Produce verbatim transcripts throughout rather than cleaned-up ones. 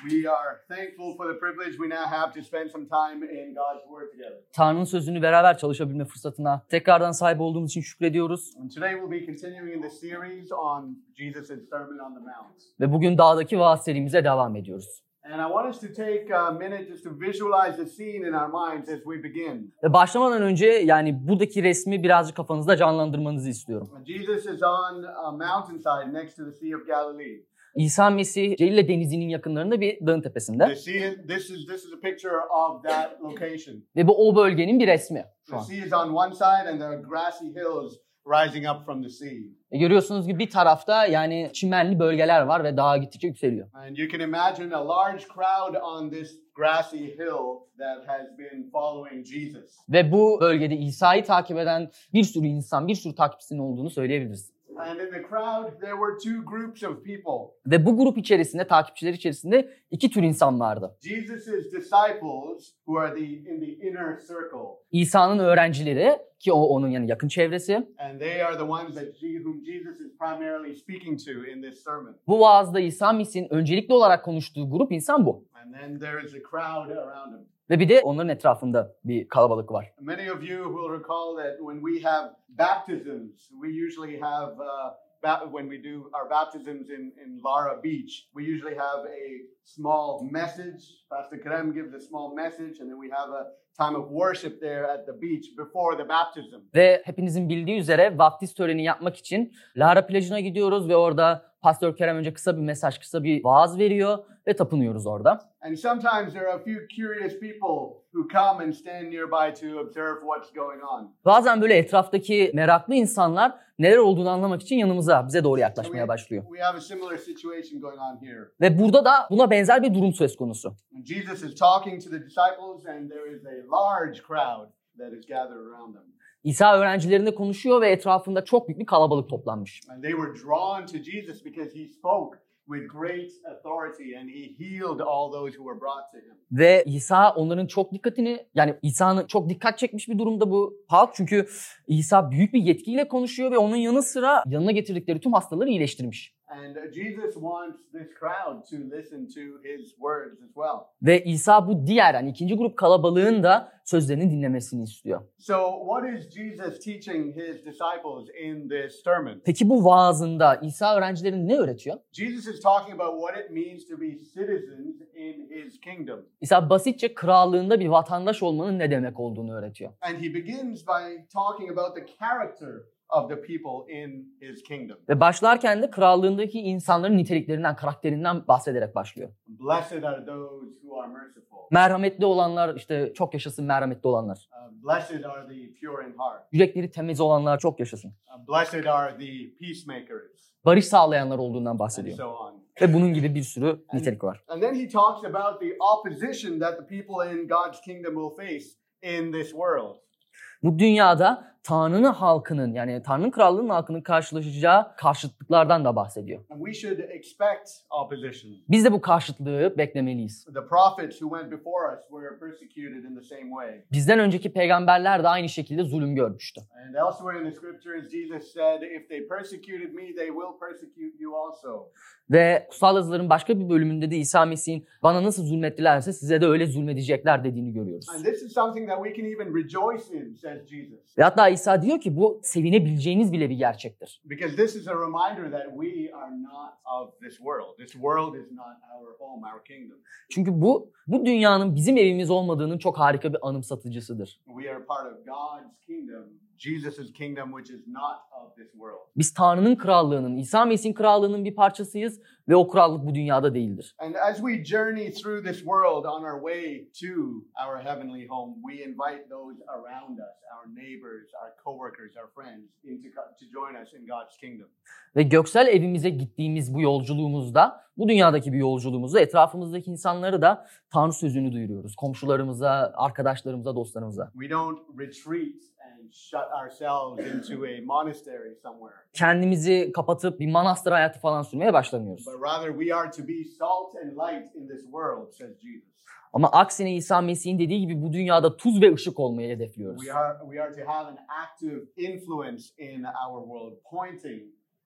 We are thankful for the privilege we now have to spend some time in God's Word together. Tanrı'nın sözünü beraber çalışabilme fırsatına tekrardan sahip olduğumuz için şükrediyoruz. And today we'll be continuing in the series on Jesus' Sermon on the Mount. Ve bugün dağdaki vaaz serimize devam ediyoruz. And I want us to take a minute just to visualize the scene in our minds as we begin. Ve başlamadan önce yani buradaki resmi birazcık kafanızda canlandırmanızı istiyorum. Jesus is on a mountainside next to the Sea of Galilee. İsa Mesih Celile Denizi'nin yakınlarında bir dağın tepesinde. The sea, this is this is a picture of that location. Ve bu o bölgenin bir resmi şu The an. sea is on one side and there are grassy hills rising up from the sea. E görüyorsunuz ki bir tarafta yani çimenli bölgeler var ve dağa gittikçe yükseliyor. And you can imagine a large crowd on this grassy hill that has been following Jesus. Ve bu bölgede İsa'yı takip eden bir sürü insan, bir sürü takipçisinin olduğunu söyleyebiliriz. And in the crowd there were two groups of people. Ve bu grup içerisinde, takipçiler içerisinde iki tür insan vardı. Jesus' disciples who are the in the inner circle. İsa'nın öğrencileri ki o onun yani yakın çevresi. And they are the ones that whom Jesus is primarily speaking to in this sermon. Bu vaazda İsa Mesih'in öncelikli olarak konuştuğu grup insan bu. And then there is a crowd around him. Ve bir de onların etrafında bir kalabalık var. Many of you will recall that when we have baptisms, we usually have uh, ba- when we do our baptisms in, in Lara Beach, we usually have a small message. Pastor Kerem gives a small message, and then we have a time of worship there at the beach before the baptism. Ve hepinizin bildiği üzere vaftiz töreni yapmak için Lara plajına gidiyoruz ve orada Pastor Kerem önce kısa bir mesaj, kısa bir vaaz veriyor ve tapınıyoruz orada. And sometimes there are a few curious people who come and stand nearby to observe what's going on. Bazen böyle etraftaki meraklı insanlar neler olduğunu anlamak için yanımıza, bize doğru So yaklaşmaya we, başlıyor. we have a similar situation going on here. Ve burada da buna benzer bir durum söz konusu. And Jesus is talking to the disciples and there is a large crowd that is gathered around them. İsa öğrencilerine konuşuyor ve etrafında çok büyük bir kalabalık toplanmış. And they were drawn to Jesus because he spoke with great authority and he healed all those who were brought to him. Ve İsa onların çok dikkatini, yani İsa'nın çok dikkat çekmiş bir durumda bu halk. Çünkü İsa büyük bir yetkiyle konuşuyor ve onun yanı sıra yanına getirdikleri tüm hastaları iyileştirmiş. And Jesus wants this crowd to listen to his words as well. Ve İsa bu diğer, yani ikinci grup kalabalığın da sözlerini dinlemesini istiyor. So what is Jesus teaching his disciples in this sermon? Peki bu vaazında İsa öğrencilerine ne öğretiyor? Jesus is talking about what it means to be citizens in his kingdom. İsa basitçe krallığında bir vatandaş olmanın ne demek olduğunu öğretiyor. And he begins by talking about the character of the people in his kingdom. Ve başlarken de krallığındaki insanların niteliklerinden, karakterinden bahsederek başlıyor. Blessed are those who are merciful. Merhametli olanlar, işte çok yaşasın merhametli olanlar. Uh, blessed are the pure in heart. Yürekleri temiz olanlar çok yaşasın. Uh, blessed are the peacemakers. Barış sağlayanlar olduğundan And bahsediyor. so on. Ve bunun gibi bir sürü nitelik var. And then he talks about the opposition that the people in God's kingdom will face in this world. Bu dünyada Tanrı'nın halkının, yani Tanrı'nın krallığının halkının karşılaşacağı karşıtlıklardan da bahsediyor. And we should expect opposition. Biz de bu karşıtlığı beklemeliyiz. The prophets who went before us were persecuted in the same way. Bizden önceki peygamberler de aynı şekilde zulüm görmüştü. And elsewhere in the scriptures, Jesus said, if they persecuted me, they will persecute you also. Ve kutsal yazıların başka bir bölümünde de İsa Mesih'in bana nasıl zulmettilerse size de öyle zulmedecekler dediğini görüyoruz. And this is something that we can even rejoice in, says Jesus. Ve hatta İsa diyor ki bu sevinebileceğiniz bile bir gerçektir. Because this is a reminder that we are not of this world. This world is not our home, our kingdom. Çünkü bu bu dünyanın bizim evimiz olmadığının çok harika bir anımsatıcısıdır. We are part of God's kingdom, Jesus' kingdom, which is not of this world. Biz Tanrı'nın krallığının, İsa Mesih'in krallığının bir parçasıyız ve o krallık bu dünyada değildir. And as we journey through this world on our way to our heavenly home, we invite those around us, our neighbors, our coworkers, our friends, into to join us in God's kingdom. Ve göksel evimize gittiğimiz bu yolculuğumuzda, bu dünyadaki bir yolculuğumuzda etrafımızdaki insanları da Tanrı sözünü duyuruyoruz. Komşularımıza, arkadaşlarımıza, dostlarımıza. We don't retreat and shut ourselves into a monastery somewhere. Kendimizi kapatıp bir manastır hayatı falan sürmeye başlamıyoruz. But rather we are to be salt and light in this world, says Jesus. Ama aksine İsa Mesih'in dediği gibi bu dünyada tuz ve ışık olmayı hedefliyoruz. We are we are to have an active influence in our world, pointing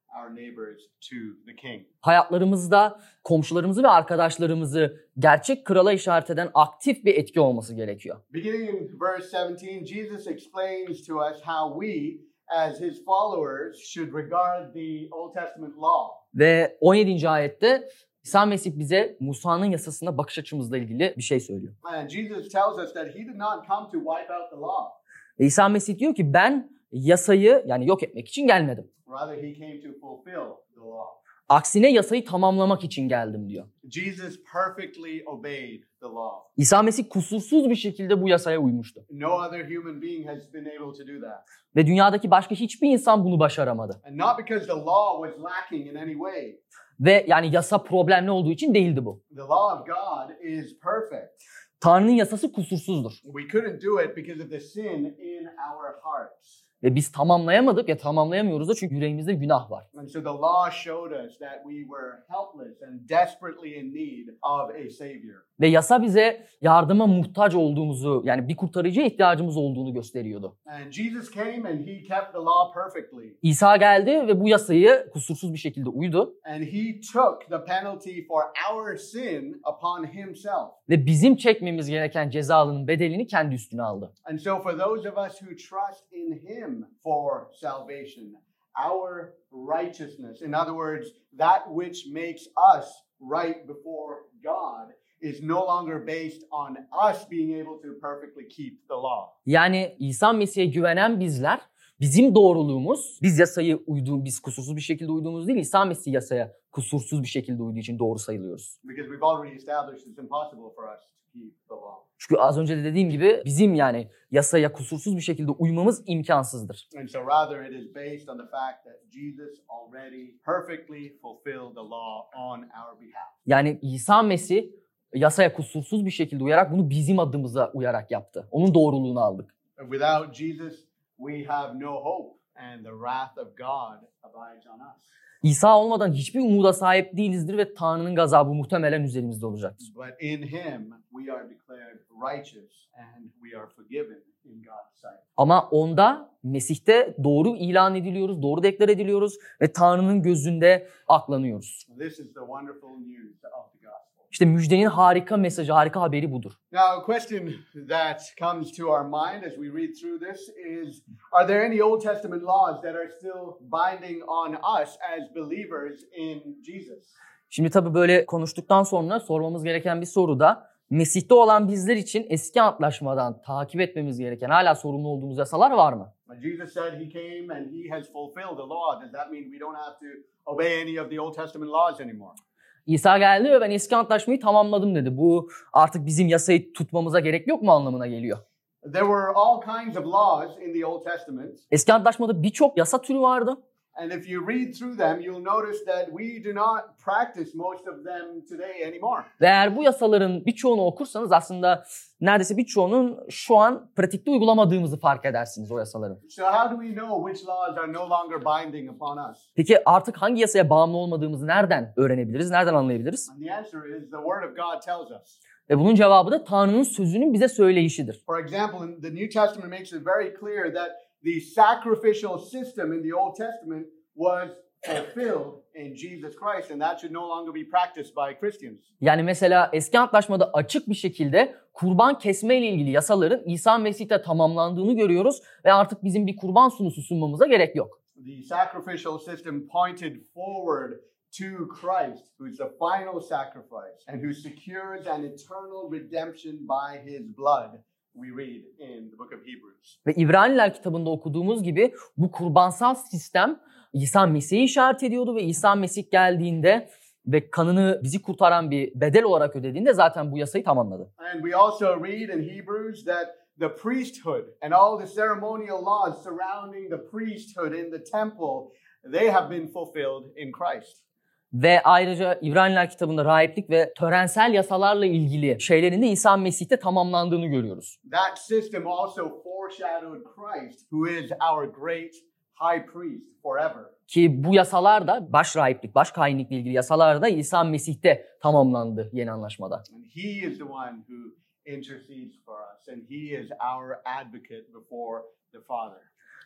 our neighbors to the king. Hayatlarımızda komşularımızı ve arkadaşlarımızı gerçek krala işaret eden aktif bir etki olması gerekiyor. Beginning in verse seventeen, Jesus explains to us how we as his followers should regard the Old Testament law. Ve on yedinci ayette İsa Mesih bize Musa'nın yasasına bakış açımızla ilgili bir şey söylüyor. And Jesus tells us that he did not come to wipe out the law. Ve İsa Mesih diyor ki ben yasayı yani yok etmek için gelmedim. Rather he came to fulfill the law. Aksine yasayı tamamlamak için geldim diyor. Jesus perfectly obeyed the law. İsa Mesih kusursuz bir şekilde bu yasaya uymuştu. No other human being has been able to do that. Ve dünyadaki başka hiçbir insan bunu başaramadı. And not because the law was lacking in any way. Ve yani yasa problemli olduğu için değildi bu. The law of God is perfect. Tanrı'nın yasası kusursuzdur. We couldn't do it because of the sin in our hearts. Ve biz tamamlayamadık ya tamamlayamıyoruz da çünkü yüreğimizde günah var. And so the law showed us that we were helpless and desperately in need of a savior. Ve yasa bize yardıma muhtaç olduğumuzu yani bir kurtarıcıya ihtiyacımız olduğunu gösteriyordu. And Jesus came and he kept the law perfectly. İsa geldi ve bu yasayı kusursuz bir şekilde uydu. And he took the penalty for our sin upon himself. Ve bizim çekmemiz gereken cezanın bedelini kendi üstüne aldı. And so for those of us who trust in him for salvation, our righteousness, in other words, that which makes us right before God, is no longer based on us being able to perfectly keep the law. Yani İsa Mesih'e güvenen bizler, bizim doğruluğumuz, biz yasayı uyduğum, biz kusursuz bir şekilde uyduğumuz değil, İsa Mesih yasaya kusursuz bir şekilde uyduğu için doğru sayılıyoruz. Because we've already established it's impossible for us to keep the law. Çünkü az önce de dediğim gibi bizim yani yasaya kusursuz bir şekilde uymamız imkansızdır. And so rather it is based on the fact that Jesus already perfectly fulfilled the law on our behalf. Yani İsa Mesih yasaya kusursuz bir şekilde uyarak bunu bizim adımıza uyarak yaptı. Onun doğruluğunu aldık. Without Jesus, we have no hope and the wrath of God abides on us. İsa olmadan hiçbir umuda sahip değilizdir ve Tanrı'nın gazabı muhtemelen üzerimizde olacaktır. But in him we are declared righteous and we are forgiven in God's sight. Ama onda, Mesih'te doğru ilan ediliyoruz, doğru deklar ediliyoruz ve Tanrı'nın gözünde aklanıyoruz. This is the wonderful news of the gospel. İşte müjdenin harika mesajı, harika haberi budur. Now, a question that comes to our mind as we read through this is, are there any Old Testament laws that are still binding on us as believers in Jesus? Şimdi tabii böyle konuştuktan sonra sormamız gereken bir soru da Mesih'te olan bizler için eski antlaşmadan takip etmemiz gereken hala sorumlu olduğumuz yasalar var mı? Jesus said he came and he has fulfilled the law. Does that mean we don't have to obey any of the Old Testament laws anymore? İsa geldi ve ben eski antlaşmayı tamamladım dedi. Bu artık bizim yasayı tutmamıza gerek yok mu anlamına geliyor. There were all kinds of laws in the Old Testament. Eski antlaşmada birçok yasa türü vardı. And if you read through them, you'll notice that we do not practice most of them today anymore. Ve eğer bu yasaların birçoğunu okursanız aslında neredeyse birçoğunun şu an pratikte uygulamadığımızı fark edersiniz o yasaların. So how do we know which laws are no longer binding upon us? Peki artık hangi yasaya bağımlı olmadığımızı nereden öğrenebiliriz, nereden anlayabiliriz? And the answer is the Word of God tells us. Ve bunun cevabı da Tanrı'nın sözünün bize söyleyişidir. For example, the New Testament makes it very clear that the sacrificial system in the Old Testament was fulfilled in Jesus Christ, and that should no longer be practiced by Christians. Yani mesela eski antlaşmada açık bir şekilde kurban kesme ile ilgili yasaların İsa Mesih'te tamamlandığını görüyoruz ve artık bizim bir kurban sunusu sunmamıza gerek yok. The sacrificial system pointed forward to Christ, who's the final sacrifice and who secures an eternal redemption by his blood. We read in the book of Hebrews. Ve İbraniler kitabında okuduğumuz gibi bu kurbansal sistem İsa Mesih'i işaret ediyordu ve İsa Mesih geldiğinde ve kanını bizi kurtaran bir bedel olarak ödediğinde zaten bu yasayı tamamladı. And we also read in Hebrews that the priesthood and all the ceremonial laws surrounding the priesthood in the temple, they have been fulfilled in Christ. Ve ayrıca İbraniler kitabında rahiplik ve törensel yasalarla ilgili şeylerin de İsa Mesih'te tamamlandığını görüyoruz. That system also foreshadowed Christ, who is our great high priest forever. Ki bu yasalar da baş rahiplik, baş kahinlikle ilgili yasalar da İsa Mesih'te tamamlandı yeni anlaşmada. And he is the one who intercedes for us and he is our advocate before the Father.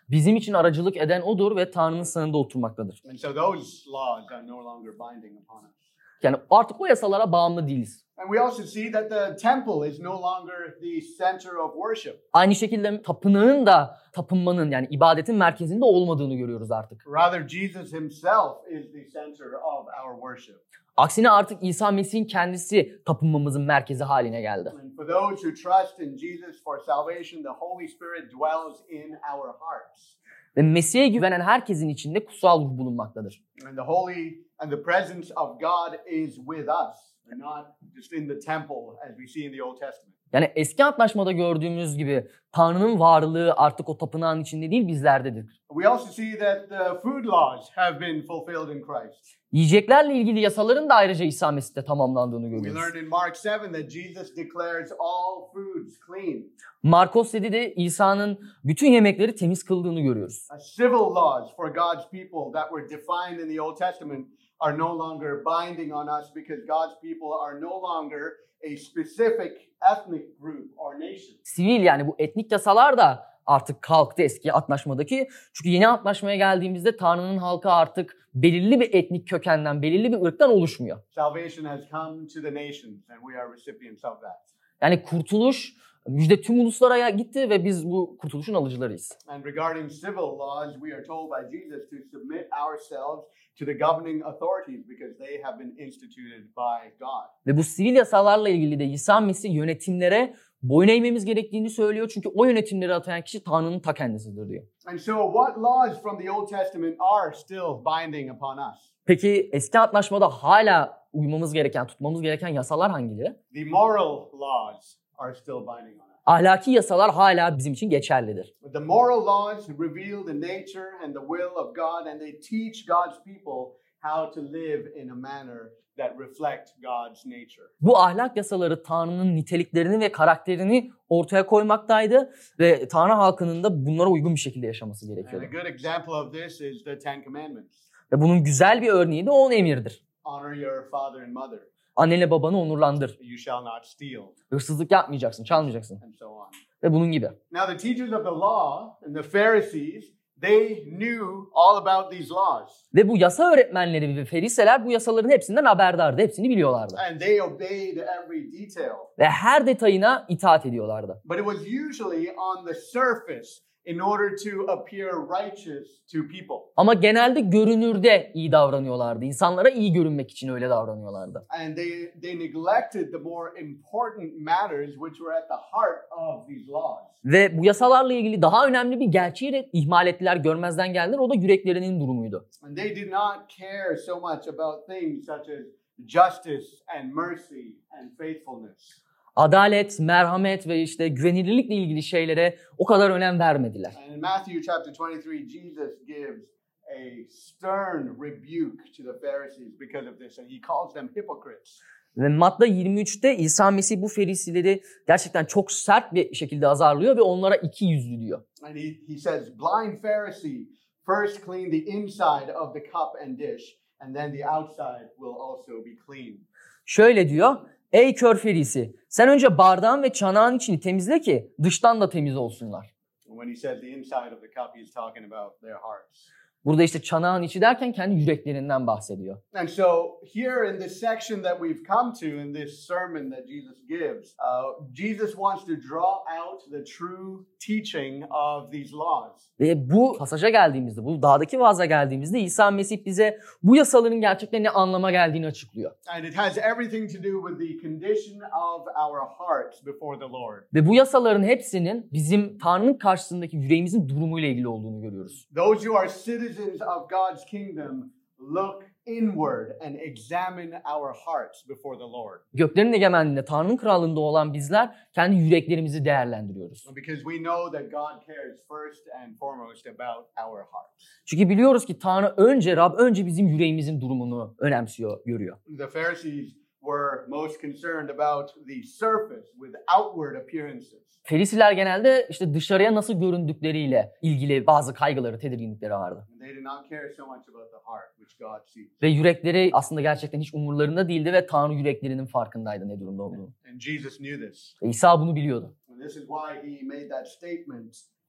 bizim için aracılık eden odur ve Tanrı'nın sağında oturmaktadır. And so those laws are no longer binding upon us. Yani artık o yasalara bağımlı değiliz. And we also see that the temple is no longer the center of worship. Aynı şekilde tapınağın da tapınmanın yani ibadetin merkezinde olmadığını görüyoruz artık. Rather, Jesus himself is the center of our worship. Aksine artık İsa Mesih'in kendisi tapınmamızın merkezi haline geldi. And for those who trust in Jesus for salvation, the Holy Spirit dwells in our hearts. Ve Mesih'e güvenen herkesin içinde kutsal ruh bulunmaktadır. And the holy and the presence of God is with us, and not just in the temple as we see in the Old Testament. Yani eski antlaşmada gördüğümüz gibi Tanrı'nın varlığı artık o tapınağın içinde değil bizlerdedir. We also see that the food laws have been fulfilled in Christ. Yiyeceklerle ilgili yasaların da ayrıca İsa Mesih'te tamamlandığını We görüyoruz. learned in Mark seven that Jesus declares all foods clean. Markos yedide İsa'nın bütün yemekleri temiz kıldığını görüyoruz. Uh, civil laws for God's people that were defined in the Old Testament are no longer binding on us because God's people are no longer a specific ethnic group or nation. Sivil yani bu etnik yasalar da artık kalktı eski antlaşmadaki. Çünkü yeni antlaşmaya geldiğimizde Tanrı'nın halkı artık belirli bir etnik kökenden, belirli bir ırktan oluşmuyor. Salvation has come to the nations and we are recipients of that. Yani kurtuluş müjde tüm uluslara gitti ve biz bu kurtuluşun alıcılarıyız. And regarding civil laws, we are told by Jesus to submit ourselves to the governing authorities because they have been instituted by God. Ve bu sivil yasalarla ilgili de İsa Mesih yönetimlere boyun eğmemiz gerektiğini söylüyor. Çünkü o yönetimleri atayan kişi Tanrı'nın ta kendisidir diyor. And so what laws from the Old Testament are still binding upon us? Peki eski antlaşmada hala uymamız gereken, tutmamız gereken yasalar hangileri? The moral laws are still binding on us. Ahlaki yasalar hala bizim için geçerlidir. The moral laws reveal the nature and the will of God, and they teach God's people how to live in a manner that reflect God's nature. Bu ahlak yasaları Tanrı'nın niteliklerini ve karakterini ortaya koymaktaydı ve Tanrı halkının da bunlara uygun bir şekilde yaşaması And a gerekiyordu. good example of this is the Ten Commandments. Ve bunun güzel bir örneği de on emirdir. Honor your father and mother. Annenle babanı onurlandır. You shall not steal, Hırsızlık yapmayacaksın, çalmayacaksın and so on. ve bunun gibi. Now, the teachers of the law and the Pharisees, they knew all about these laws. Ve bu yasa öğretmenleri ve feriseler bu yasaların hepsinden haberdardı, hepsini biliyorlardı. And they obeyed every detail. Ve her detayına itaat ediyorlardı. But it was usually on the surface in order to appear righteous to people. Ama genelde görünürde iyi davranıyorlardı. İnsanlara iyi görünmek için öyle davranıyorlardı. And they, they neglected the more important matters which were at the heart of these laws. Ve bu yasalarla ilgili daha önemli bir gerçeği de ihmal ettiler, görmezden geldiler. O da yüreklerinin durumuydu. And they did not care so much about things such as justice and mercy and faithfulness. Adalet, merhamet ve işte güvenilirlikle ilgili şeylere o kadar önem vermediler. And in Matthew chapter twenty-three, Jesus gives a stern rebuke to the Pharisees because of this, and he calls them hypocrites. Ve Matta yirmi üçte İsa Mesih bu ferisileri gerçekten çok sert bir şekilde azarlıyor ve onlara iki yüzlü diyor. And he, he says, blind Pharisee, first clean the inside of the cup and dish, and then the outside will also be clean. Şöyle diyor, ey kör ferisi, sen önce bardağın ve çanağın içini temizle ki dıştan da temiz olsunlar. And when he says the inside of the cup, he's talking about their hearts. Burada işte çanağın içi derken kendi yüreklerinden bahsediyor. And so here in this section that we've come to in this sermon that Jesus gives, uh, Jesus wants to draw out the true teaching of these laws. Ve bu pasaja geldiğimizde, bu dağdaki vaaza geldiğimizde İsa Mesih bize bu yasaların gerçekten ne anlama geldiğini açıklıyor. And it has everything to do with the condition of our hearts before the Lord. Ve bu yasaların hepsinin bizim Tanrı'nın karşısındaki yüreğimizin durumuyla ilgili olduğunu görüyoruz. Those who are citizens of God's kingdom look inward and examine our hearts before the Lord. Göklerin egemenliğinde, Tanrı'nın krallığında olan bizler kendi yüreklerimizi değerlendiriyoruz. Because we know that God cares first and foremost about our hearts. Çünkü biliyoruz ki Tanrı önce, Rab önce bizim yüreğimizin durumunu önemsiyor, görüyor. The Pharisees were most concerned about the surface with outward appearances. Ferisiler genelde işte dışarıya nasıl göründükleriyle ilgili bazı kaygıları, tedirginlikleri vardı. They did not care so much about the heart which God sees. Ve yürekleri aslında gerçekten hiç umurlarında değildi ve Tanrı yüreklerinin farkındaydı ne durumda olduğunu. And Jesus knew this. Ve İsa bunu biliyordu. And this is why he made that statement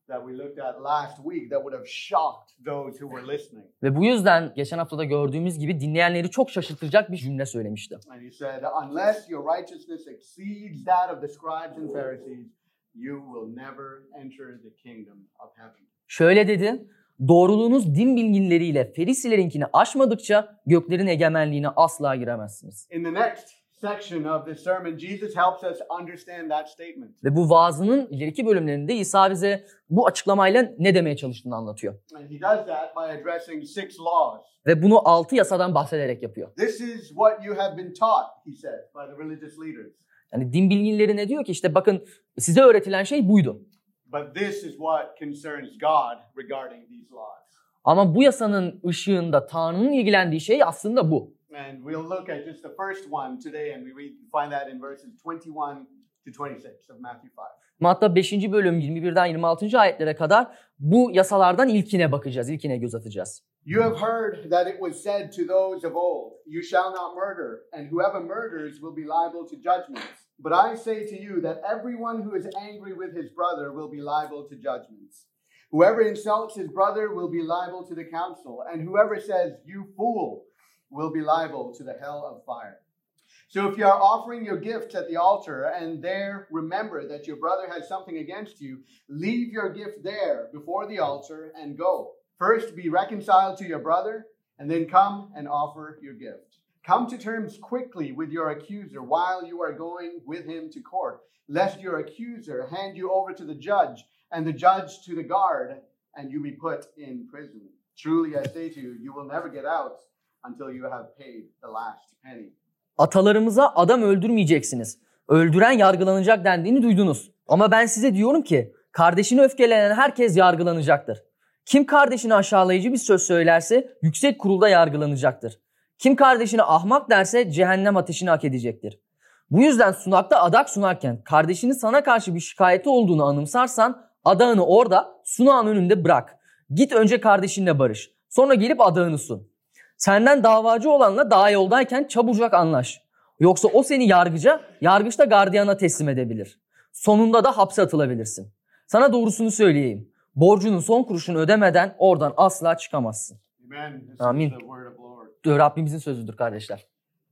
that we looked at last week that would have shocked those who were listening. Ve bu yüzden geçen haftada gördüğümüz gibi dinleyenleri çok şaşırtacak bir cümle söylemişti. And he said, unless your righteousness exceeds that of the scribes and Pharisees, you will never enter the kingdom of heaven. Şöyle dedi, doğruluğunuz din bilginleriyle Ferisilerinkini aşmadıkça göklerin egemenliğine asla giremezsiniz. In the next section of this sermon, Jesus helps us understand that statement. Ve bu vaazının ileriki bölümlerinde İsa bize bu açıklamayla ne demeye çalıştığını anlatıyor. And he does that by addressing six laws. Ve bunu altı yasadan bahsederek yapıyor. This is what you have been taught, he said, by the religious leaders. Yani din bilginleri ne diyor ki işte bakın size öğretilen şey buydu. But this is what concerns God regarding these laws. Ama bu yasanın ışığında Tanrı'nın ilgilendiği şey aslında bu. And we'll look at just the first one today, and we read, find that in verses twenty-one to twenty-six of Matthew five. Hatta beşinci bölüm yirmi birden yirmi altıncı ayetlere kadar bu yasalardan ilkine bakacağız, ilkine göz atacağız. You have heard that it was said to those of old, you shall not murder, and whoever murders will be liable to judgment. But I say to you that everyone who is angry with his brother will be liable to judgments. Whoever insults his brother will be liable to the council, and whoever says, you fool, will be liable to the hell of fire. So if you are offering your gifts at the altar and there remember that your brother has something against you, leave your gift there before the altar and go. First be reconciled to your brother and then come and offer your gift. Come to terms quickly with your accuser while you are going with him to court, lest your accuser hand you over to the judge and the judge to the guard and you be put in prison. Truly I say to you, you will never get out until you have paid the last penny. Atalarımıza adam öldürmeyeceksiniz. Öldüren yargılanacak dendiğini duydunuz. Ama ben size diyorum ki kardeşine öfkelenen herkes yargılanacaktır. Kim kardeşine aşağılayıcı bir söz söylerse yüksek kurulda yargılanacaktır. Kim kardeşine ahmak derse cehennem ateşini hak edecektir. Bu yüzden sunakta adak sunarken kardeşinin sana karşı bir şikayeti olduğunu anımsarsan adağını orada sunağın önünde bırak. Git önce kardeşinle barış. Sonra gelip adağını sun. Senden davacı olanla daha yoldayken çabucak anlaş. Yoksa o seni yargıca, yargıçta gardiyana teslim edebilir. Sonunda da hapse atılabilirsin. Sana doğrusunu söyleyeyim. Borcunun son kuruşunu ödemeden oradan asla çıkamazsın. Amen. This Amin. is the word of Lord. Rabbimizin sözüdür kardeşler.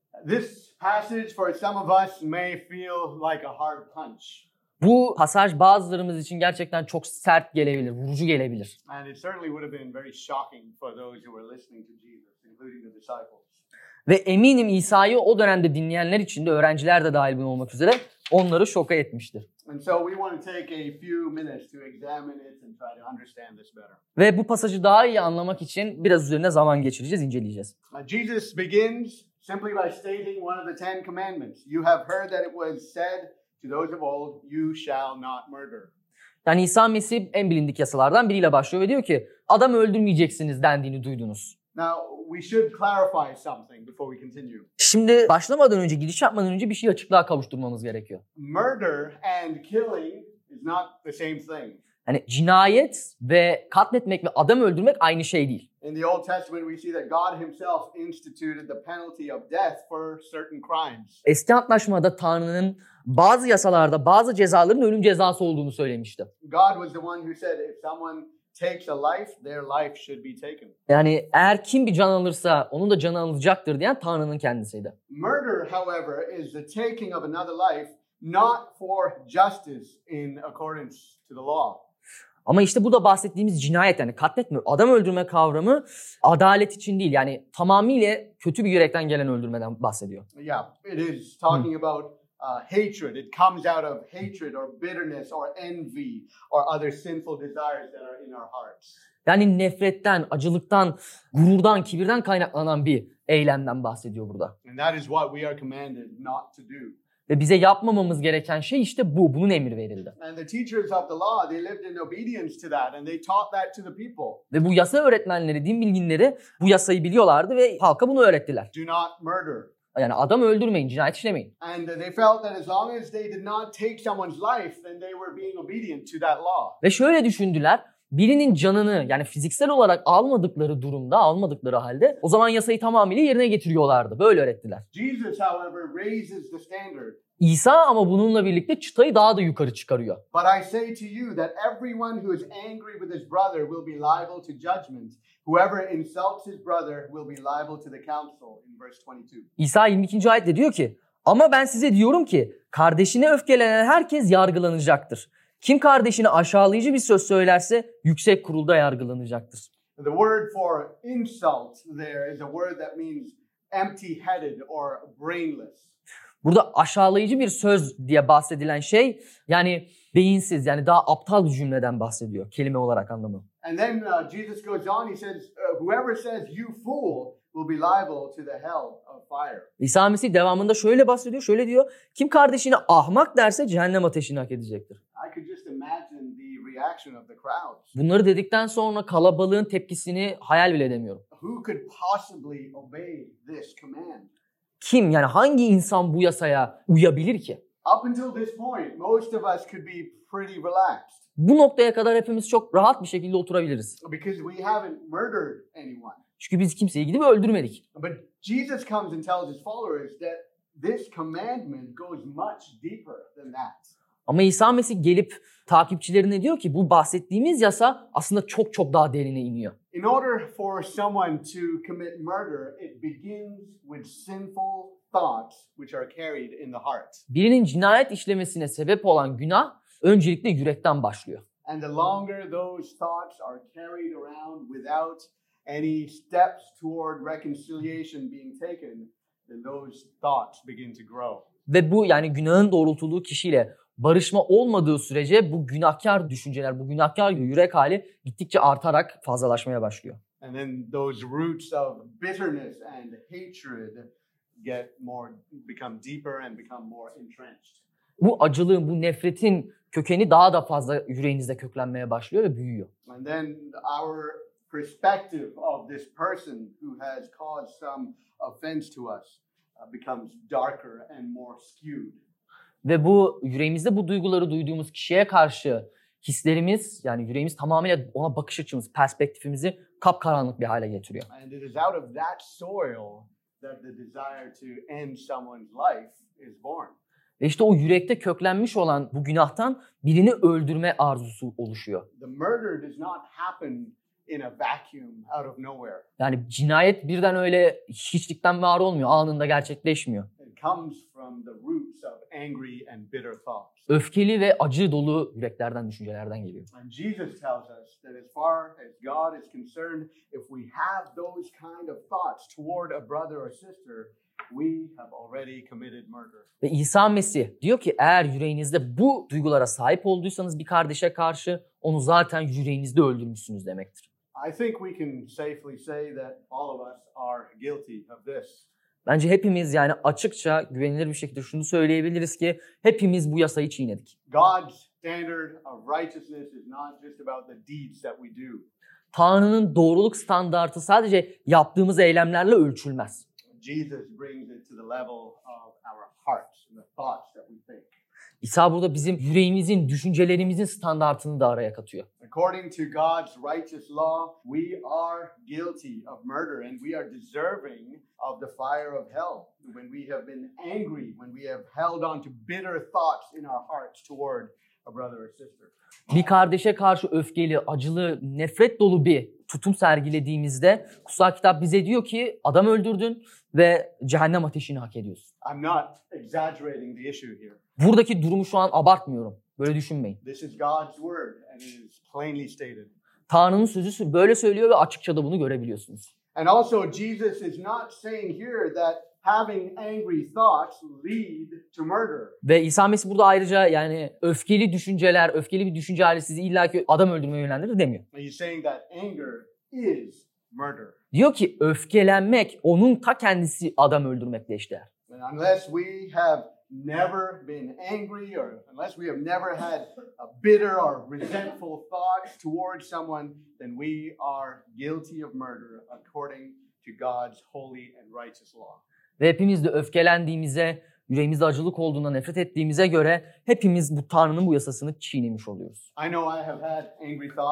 This passage for some of us may feel like a hard punch. Bu pasaj bazılarımız için gerçekten çok sert gelebilir, vurucu gelebilir. And it certainly would have been very shocking for those who were listening to Jesus, including the disciples. Ve eminim İsa'yı o dönemde dinleyenler için de öğrenciler de dahil olmak üzere onları şoka etmiştir. And so we want to take a few minutes to examine it and try to understand this better. Ve bu pasajı daha iyi anlamak için biraz üzerine zaman geçireceğiz, inceleyeceğiz. Uh, Jesus begins simply by stating one of the Ten Commandments. You have heard that it was said to those of old, you shall not murder. Yani İsa Mesih en bilindik yasalardan biriyle başlıyor ve diyor ki adam öldürmeyeceksiniz dendiğini duydunuz. Now, we should clarify something before we continue. Şimdi başlamadan önce, giriş yapmadan önce bir şey açıklığa kavuşturmamız gerekiyor. Murder and killing is not the same thing. Yani cinayet ve katletmek ve adam öldürmek aynı şey değil. In the Old Testament, we see that God himself instituted the penalty of death for certain crimes. Eski Antlaşma'da Tanrı'nın bazı yasalarda bazı cezaların ölüm cezası olduğunu söylemişti. God was the one who said if someone takes a life, their life should be taken. Yani eğer kim bir can alırsa onun da canı alınacaktır diyen Tanrı'nın kendisiydi. Murder, however, is the taking of another life not for justice in accordance to the law. Ama işte bu da bahsettiğimiz cinayet, yani katletme, adam öldürme kavramı adalet için değil. Yani tamamıyla kötü bir yürekten gelen öldürmeden bahsediyor. Yeah, it is talking hmm. about uh, hatred. It comes out of hatred or bitterness or envy or other sinful desires that are in our hearts. Yani nefretten, acılıktan, gururdan, kibirden kaynaklanan bir eylemden bahsediyor burada. And that is what we are commanded not to do. Ve bize yapmamamız gereken şey işte bu. Bunun emri verildi. And the teachers of the law, they lived in obedience to that and they taught that to the people. Ve bu yasa öğretmenleri, din bilginleri bu yasayı biliyorlardı ve halka bunu öğrettiler. Do not murder. Yani adam öldürmeyin, cinayet işlemeyin. And they felt that as long as they did not take someone's life, then they were being obedient to that law. Ve şöyle düşündüler. birinin canını yani fiziksel olarak almadıkları durumda, almadıkları halde o zaman yasayı tamamıyla yerine getiriyorlardı. Böyle öğrettiler. Jesus, however, raises the standard. İsa ama bununla birlikte çıtayı daha da yukarı çıkarıyor. But I say to you that everyone who is angry with his brother will be liable to judgment. Whoever insults his brother will be liable to the council in verse twenty-two. İsa yirmi ikinci ayette diyor ki, ama ben size diyorum ki kardeşine öfkelenen herkes yargılanacaktır. Kim kardeşine aşağılayıcı bir söz söylerse yüksek kurulda yargılanacaktır. The word for insult there is a word that means empty-headed or brainless. Burada aşağılayıcı bir söz diye bahsedilen şey yani beyinsiz yani daha aptal bir cümleden bahsediyor kelime olarak anlamı. And then uh, Jesus goes on, he says, uh, whoever says you fool will be liable to the hell of fire. İsa Mesih devamında şöyle bahsediyor, şöyle diyor. Kim kardeşine ahmak derse cehennem ateşini hak edecektir. I could just imagine the reaction of the crowd. Bunları dedikten sonra kalabalığın tepkisini hayal bile edemiyorum. Who could possibly obey this command? Kim yani hangi insan bu yasaya uyabilir ki? Up until this point, most of us could be pretty relaxed Bu noktaya kadar hepimiz çok rahat bir şekilde oturabiliriz. because we haven't murdered anyone. Çünkü biz kimseyi gidip öldürmedik. But Jesus comes and tells his followers that this commandment goes much deeper than that. Ama İsa Mesih gelip takipçilerine diyor ki bu bahsettiğimiz yasa aslında çok çok daha derine iniyor. In order for someone to commit murder, it begins with sinful thoughts which are carried in the heart. Birinin cinayet işlemesine sebep olan günah öncelikle yürekten başlıyor. And the longer those thoughts are carried around without any steps toward reconciliation being taken, then those thoughts begin to grow. Ve bu yani günahın doğrultuluğu kişiyle barışma olmadığı sürece bu günahkar düşünceler, bu günahkar yürek hali gittikçe artarak fazlalaşmaya başlıyor. And then those roots of bitterness and hatred get more, become deeper and become more entrenched. Bu acılığın, bu nefretin kökeni daha da fazla yüreğinizde köklenmeye başlıyor ve büyüyor. And then our perspective of this person who has caused some offense to us uh, becomes darker and more skewed. Ve bu yüreğimizde bu duyguları duyduğumuz kişiye karşı hislerimiz yani yüreğimiz tamamıyla ona bakış açımız, perspektifimizi kapkaranlık bir hale getiriyor. And it is out of that soil that the desire to end someone's life is born. Ve işte o yürekte köklenmiş olan bu günahtan birini öldürme arzusu oluşuyor. The murder does not happen in a vacuum out of nowhere. Yani cinayet birden öyle hiçlikten var olmuyor, anında gerçekleşmiyor. It comes from the roots of angry and bitter thoughts. Öfkeli ve acı dolu yüreklerden, düşüncelerden geliyor. And Jesus tells us that as far as God is concerned, if we have those kind of thoughts toward a brother or sister, we have already committed murder. Ve İsa Mesih diyor ki eğer yüreğinizde bu duygulara sahip olduysanız bir kardeşe karşı onu zaten yüreğinizde öldürmüşsünüz demektir. I think we can safely say that all of us are guilty of this. Bence hepimiz yani açıkça güvenilir bir şekilde şunu söyleyebiliriz ki hepimiz bu yasayı çiğnedik. God's standard of righteousness is not just about the deeds that we do. Tanrı'nın doğruluk standartı sadece yaptığımız eylemlerle ölçülmez. Jesus brings it to the level of our hearts and the thoughts that we think. İsa burada bizim yüreğimizin, düşüncelerimizin standartını da araya katıyor. According to God's righteous law, we are guilty of murder and we are deserving of the fire of hell. When we have been angry, when we have held on to bitter thoughts in our hearts toward a brother or sister. Bir kardeşe karşı öfkeli, acılı, nefret dolu bir tutum sergilediğimizde kutsal kitap bize diyor ki adam öldürdün ve cehennem ateşini hak ediyorsun. I'm not exaggerating the issue here. Buradaki durumu şu an abartmıyorum. Böyle düşünmeyin. This is God's word and it is plainly stated. Tanrı'nın sözü böyle söylüyor ve açıkça da bunu görebiliyorsunuz. And also Jesus is not saying here that having angry thoughts lead to murder. Ve İsa Mesih burada ayrıca yani öfkeli düşünceler, öfkeli bir düşünce hali sizi illaki adam öldürmeye yönlendirir demiyor. He's saying that anger is murder. Diyor ki öfkelenmek onun ta kendisi adam öldürmekle eşdeğer. And unless we have never been angry or unless we have never had a bitter or resentful thoughts towards someone, then we are guilty of murder according to God's holy and righteous law. Ve hepimiz de öfkelendiğimize, yüreğimizde acılık olduğuna nefret ettiğimize göre hepimiz bu Tanrı'nın bu yasasını çiğnemiş oluyoruz. I know I have had angry thoughts.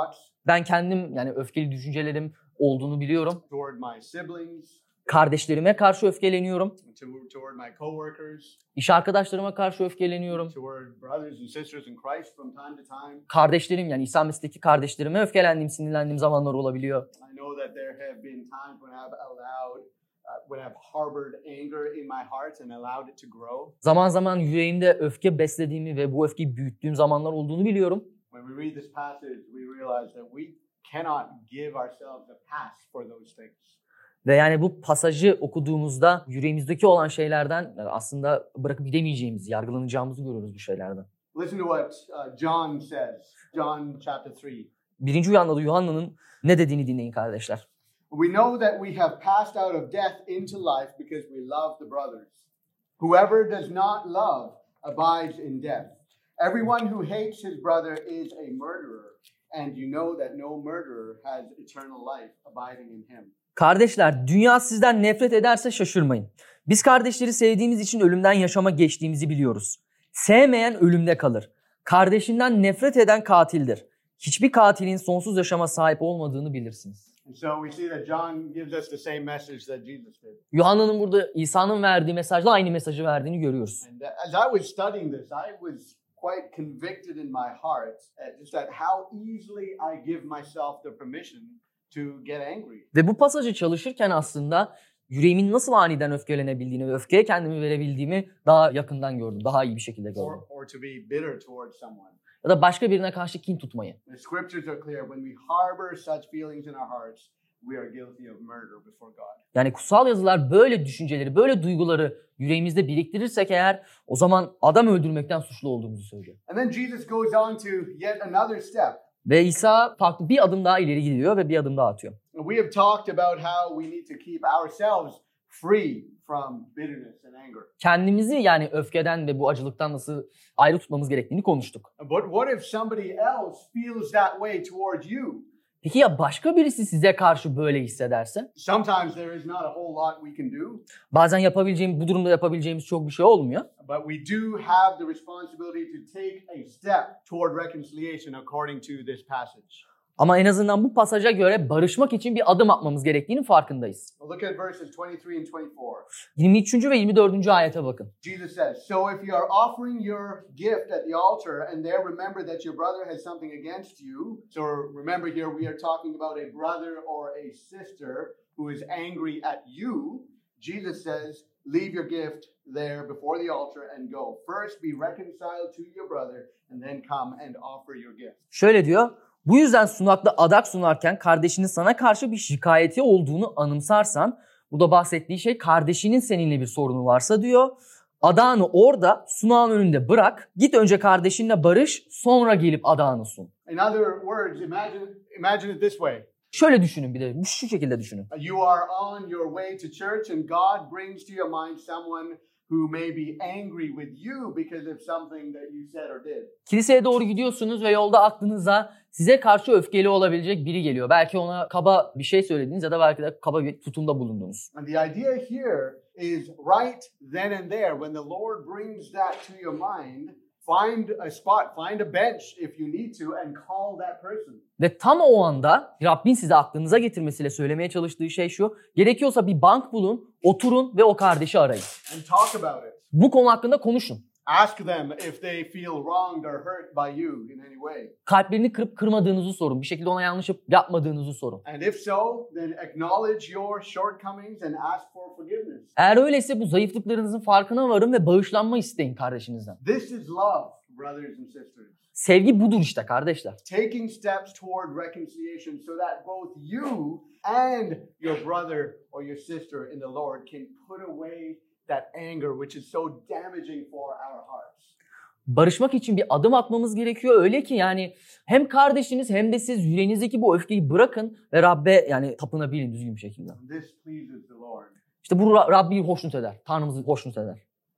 Ben kendim yani öfkeli düşüncelerim olduğunu biliyorum. toward my siblings, Kardeşlerime karşı öfkeleniyorum. to- toward my coworkers, İş arkadaşlarıma karşı öfkeleniyorum. toward brothers and sisters in Christ from time to time. Kardeşlerim yani İsa Mesih'teki kardeşlerime öfkelendiğim, sinirlendiğim zamanlar olabiliyor. I know that there have been times when I've allowed, uh, when I've harbored anger in my heart and allowed it to grow. Zaman zaman yüreğimde öfke beslediğimi ve bu öfkeyi büyüttüğüm zamanlar olduğunu biliyorum. When we read this passage, we realize that we cannot give ourselves a pass for those things. Ve yani bu pasajı okuduğumuzda yüreğimizdeki olan şeylerden yani aslında bırakıp gidemeyeceğimizi, yargılanacağımızı görüyoruz bu şeylerden. Listen to what uh, John says. John chapter three. Birinci uyandığında Yuhanna'nın ne dediğini dinleyin kardeşler. We know that we have passed out of death into life because we love the brothers. Whoever does not love abides in death. Everyone who hates his brother is a murderer, and you know that no murderer has eternal life abiding in him. Kardeşler, dünya sizden nefret ederse şaşırmayın. Biz kardeşleri sevdiğimiz için ölümden yaşama geçtiğimizi biliyoruz. Sevmeyen ölümde kalır. Kardeşinden nefret eden katildir. Hiçbir katilin sonsuz yaşama sahip olmadığını bilirsiniz. And so we see that John gives us the same message that Jesus did. Yuhanna'nın burada İsa'nın verdiği mesajla aynı mesajı verdiğini görüyoruz. And as I was studying this, I was quite convicted in my heart at just at how easily I give myself the permission to get angry. Ve bu pasajı çalışırken aslında yüreğimin nasıl aniden öfkelenebildiğini ve öfkeye kendimi verebildiğimi daha yakından gördüm. Daha iyi bir şekilde gördüm. Or, or to be bitter towards someone. Ya da başka birine karşı kin tutmayı. The scriptures are clear. When we harbor such feelings in our hearts, we are guilty of murder before God. Yani kutsal yazılar böyle düşünceleri, böyle duyguları yüreğimizde biriktirirsek eğer o zaman adam öldürmekten suçlu olduğumuzu söylüyor. And then Jesus goes on to yet another step. Ve İsa farklı bir adım daha ileri gidiyor ve bir adım daha atıyor. We have talked about how we need to keep ourselves free from bitterness and anger. Kendimizi yani öfkeden ve bu acılıktan nasıl ayrı tutmamız gerektiğini konuştuk. But what if somebody else feels that way towards you? Peki ya başka birisi size karşı böyle hissederse? Sometimes there is not a whole lot we can do, Bazen yapabileceğimiz, bu durumda yapabileceğimiz çok bir şey olmuyor. but we do have the responsibility to take a step toward reconciliation according to this passage. Ama en azından bu pasaja göre barışmak için bir adım atmamız gerektiğinin farkındayız. Look at verses twenty-three and twenty-four. yirmi üçüncü ve yirmi dördüncü ayete bakın. Jesus says, "So if you are offering your gift at the altar and there remember that your brother has something against you." So remember here we are talking about a brother or a sister who is angry at you. Jesus says, "Leave your gift there before the altar and go. First be reconciled to your brother and then come and offer your gift." Şöyle diyor. Bu yüzden sunakta adak sunarken kardeşinin sana karşı bir şikayeti olduğunu anımsarsan, burada bahsettiği şey kardeşinin seninle bir sorunu varsa diyor. Adağını orada sunağın önünde bırak. Git önce kardeşinle barış, sonra gelip adağını sun. In other words, imagine imagine it this way. Şöyle düşünün bir de şu şekilde düşünün. You are on your way to church and God brings to your mind someone who may be angry with you because of something that you said or did. Kiliseye doğru gidiyorsunuz ve yolda aklınıza size karşı öfkeli olabilecek biri geliyor. Belki ona kaba bir şey söylediniz ya da belki de kaba bir tutumda bulundunuz. And the idea here is right then and there when the Lord brings that to your mind, find a spot, find a bench if you need to and call that person. Ve tam o anda Rabbin size aklınıza getirmesiyle söylemeye çalıştığı şey şu. Gerekiyorsa bir bank bulun, oturun ve o kardeşi arayın. And talk about it. Bu konu hakkında konuşun. Ask them if they feel wronged or hurt by you in any way. Kalplerini kırıp kırmadığınızı sorun. Bir şekilde ona yanlış yapmadığınızı sorun. And if so, then acknowledge your shortcomings and ask for forgiveness. Eğer öyleyse bu zayıflıklarınızın farkına varın ve bağışlanma isteyin kardeşinizden. This is love, brothers and sisters. Sevgi budur işte kardeşler. Taking steps toward reconciliation so that both you and your brother or your sister in the Lord can put away that anger which is so damaging for our hearts. Barışmak için bir adım atmamız gerekiyor. Öyle ki yani hem kardeşiniz hem de siz yüreğinizdeki bu öfkeyi bırakın ve Rabbe yani tapınabilin düzgün bir şekilde. This pleases the Lord. İşte bu Rabbi hoşnut eder. Tanrımızı hoşnut eder.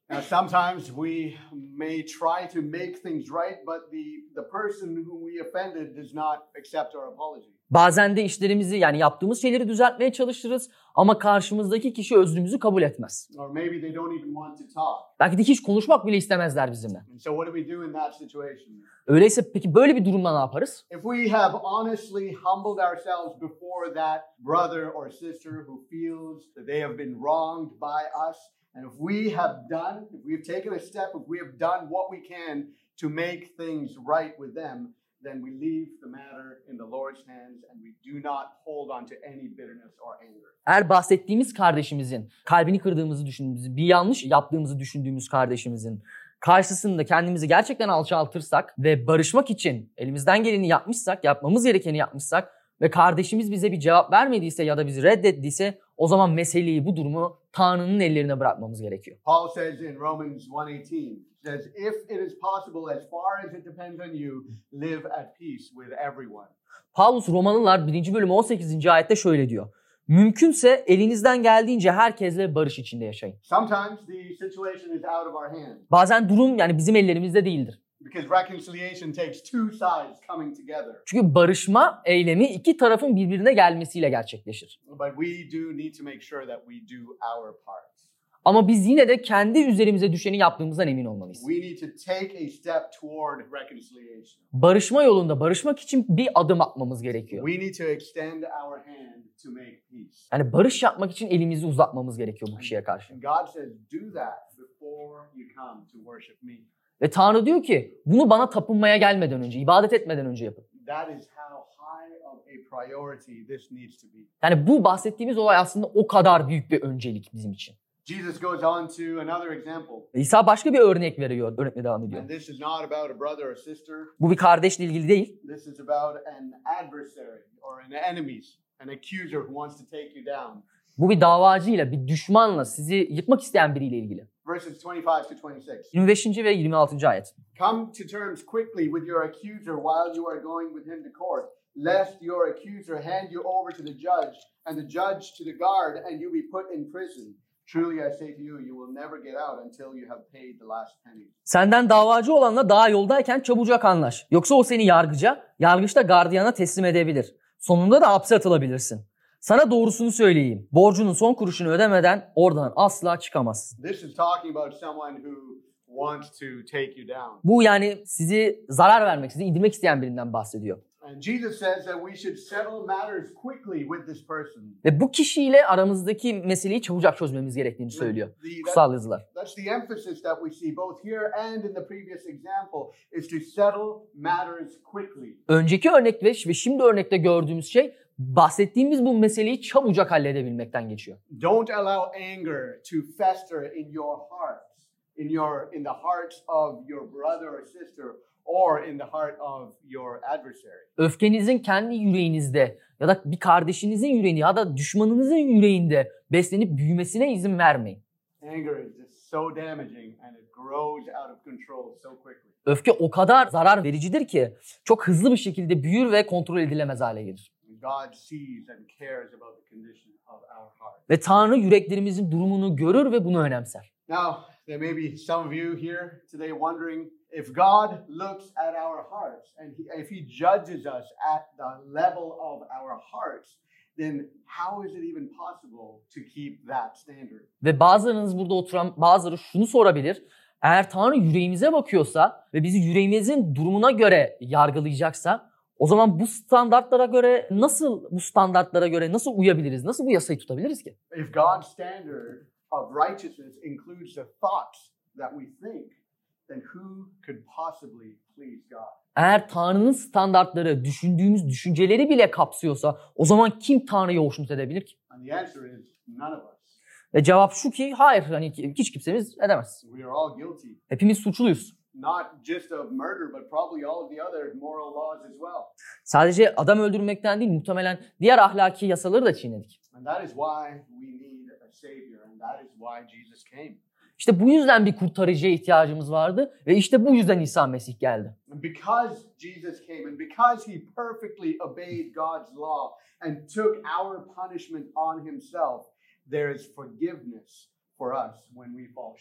Now, sometimes we may try to make things right, but the, the person whom we offended does not accept our apology. Bazen de işlerimizi yani yaptığımız şeyleri düzeltmeye çalışırız ama karşımızdaki kişi özrümüzü kabul etmez. Or maybe they don't even want to talk. Belki de hiç konuşmak bile istemezler bizimle. And so what do we do in that situation? Öyleyse peki böyle bir durumda ne yaparız? If we have honestly humbled ourselves before that brother or sister who feels that they have been wronged by us, and if we have done, if we've taken a step, if we have done what we can to make things right with them, then we leave the matter in the Lord's hands and we do not hold on to any bitterness or anger. Eğer bahsettiğimiz kardeşimizin kalbini kırdığımızı düşündüğümüz, bir yanlış yaptığımızı düşündüğümüz kardeşimizin karşısında kendimizi gerçekten alçaltırsak ve barışmak için elimizden geleni yapmışsak, yapmamız gerekeni yapmışsak ve kardeşimiz bize bir cevap vermediyse ya da bizi reddettiyse o zaman meseleyi, bu durumu Tanrı'nın ellerine bırakmamız gerekiyor. Paul says in Romans one eighteen, says, if it is possible, as far as it depends on you, live at peace with everyone. Paulus Romalılar birinci bölüm on sekizinci ayette şöyle diyor. Mümkünse elinizden geldiğince herkesle barış içinde yaşayın. Sometimes the situation is out of our hands. Bazen durum yani bizim ellerimizde değildir. Because reconciliation takes two sides coming together. Çünkü barışma eylemi iki tarafın birbirine gelmesiyle gerçekleşir. But we do need to make sure that we do our part. Ama biz yine de kendi üzerimize düşeni yaptığımızdan emin olmalıyız. We need to take a step toward reconciliation. Barışma yolunda barışmak için bir adım atmamız gerekiyor. We need to extend our hand to make peace. Yani barış yapmak için elimizi uzatmamız gerekiyor bu kişiye karşı. And God says, do that before you come to worship me. Ve Tanrı diyor ki bunu bana tapınmaya gelmeden önce, ibadet etmeden önce yapın. That is how high of a priority this needs to be. Yani bu bahsettiğimiz olay aslında o kadar büyük bir öncelik bizim için. Jesus goes on to another example. İsa başka bir örnek veriyor, örnekle devam ediyor. And this is not about a brother or sister. Bu bir kardeşle ilgili değil. This is about an adversary or an enemy, an accuser who wants to take you down. Bu bir davacıyla, bir düşmanla, sizi yıkmak isteyen biriyle ilgili. Verses twenty-five to twenty-six. yirmi beşinci ve yirmi altıncı ayet. Come to terms quickly with your accuser while you are going with him to court, lest your accuser hand you over to the judge, and the judge to the guard, and you be put in prison. Truly I say to you, you will never get out until you have paid the last penny. Senden davacı olanla daha yoldayken çabucak anlaş. Yoksa o seni yargıca, yargıçta gardiyana teslim edebilir. Sonunda da hapse atılabilirsin. Sana doğrusunu söyleyeyim. Borcunun son kuruşunu ödemeden oradan asla çıkamazsın. This is talking about someone who wants to take you down. Bu yani sizi zarar vermek, sizi indirmek isteyen birinden bahsediyor. And Jesus says that we should settle matters quickly with this person. Ve bu kişiyle aramızdaki meseleyi çabucak çözmemiz gerektiğini söylüyor. The- Kutsal yazılar. That's the emphasis that we see both here and in the previous example is to settle matters quickly. Önceki örnekte ve şimdi örnekte gördüğümüz şey bahsettiğimiz bu meseleyi çabucak halledebilmekten geçiyor. Don't allow anger to fester in your hearts, in your in the hearts of your brother or sister or in the heart of your adversary. Öfkenizin kendi yüreğinizde ya da bir kardeşinizin yüreğinde ya da düşmanınızın yüreğinde beslenip büyümesine izin vermeyin. Anger is just so damaging and it grows out of control so quickly. Öfke o kadar zarar vericidir ki çok hızlı bir şekilde büyür ve kontrol edilemez hale gelir. God sees and cares about the condition of our heart. Ve Tanrı yüreklerimizin durumunu görür ve bunu önemser. Now, there may be some of you here today wondering if God looks at our hearts and he, if he judges us at the level of our hearts, then how is it even possible to keep that standard? Ve bazılarınız burada oturan bazıları şunu sorabilir. Eğer Tanrı yüreğimize bakıyorsa ve bizi yüreğimizin durumuna göre yargılayacaksa o zaman bu standartlara göre nasıl bu standartlara göre nasıl uyabiliriz? Nasıl bu yasayı tutabiliriz ki? If God's standard of righteousness includes the thoughts that we think, then who could possibly please God? Eğer Tanrı'nın standartları düşündüğümüz düşünceleri bile kapsıyorsa o zaman kim Tanrı'yı hoşnut edebilir ki? And the answer is none of us. Ve cevap şu ki hayır, hani hiç kimsemiz edemez. We are all guilty. Hepimiz suçluyuz. Not just of murder, but probably all of the other moral laws as well. Sadece adam öldürmekten değil, muhtemelen diğer ahlaki yasaları da çiğnedik. And that is why we need a savior, and that is why Jesus came. İşte bu yüzden bir kurtarıcıya ihtiyacımız vardı ve işte bu yüzden İsa Mesih geldi. And because Jesus came and because he perfectly obeyed God's law and took our punishment on himself, there is forgiveness for us when we fall short.